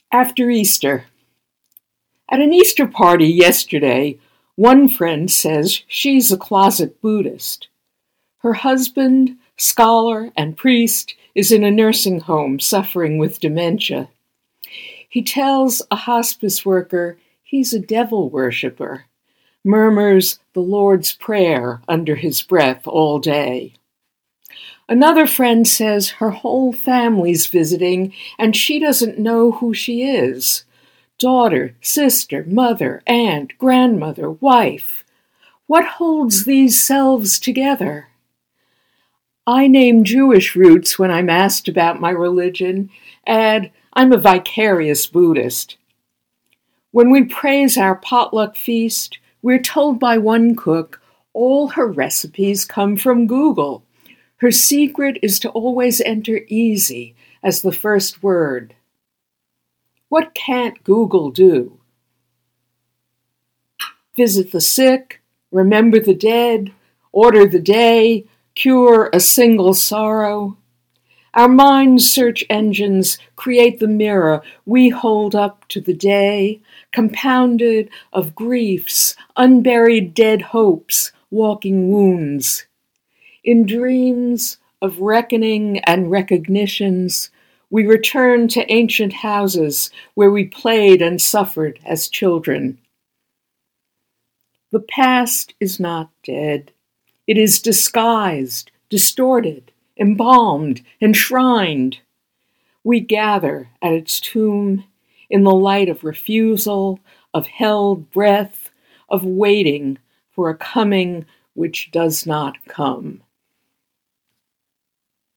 After Easter. At an Easter party yesterday, one friend says she's a closet Buddhist. Her husband, scholar and priest, is in a nursing home suffering with dementia. He tells a hospice worker he's a devil worshiper, murmurs the Lord's Prayer under his breath all day. Another friend says her whole family's visiting and she doesn't know who she is. Daughter, sister, mother, aunt, grandmother, wife. What holds these selves together? I name Jewish roots when I'm asked about my religion, add, I'm a vicarious Buddhist. When we praise our potluck feast, we're told by one cook all her recipes come from Google. Her secret is to always enter easy as the first word. What can't Google do? Visit the sick, remember the dead, order the day, cure a single sorrow. Our mind's search engines create the mirror we hold up to the day, compounded of griefs, unburied dead hopes, walking wounds. In dreams of reckoning and recognitions, we return to ancient houses where we played and suffered as children. The past is not dead. It is disguised, distorted, embalmed, enshrined. We gather at its tomb in the light of refusal, of held breath, of waiting for a coming which does not come.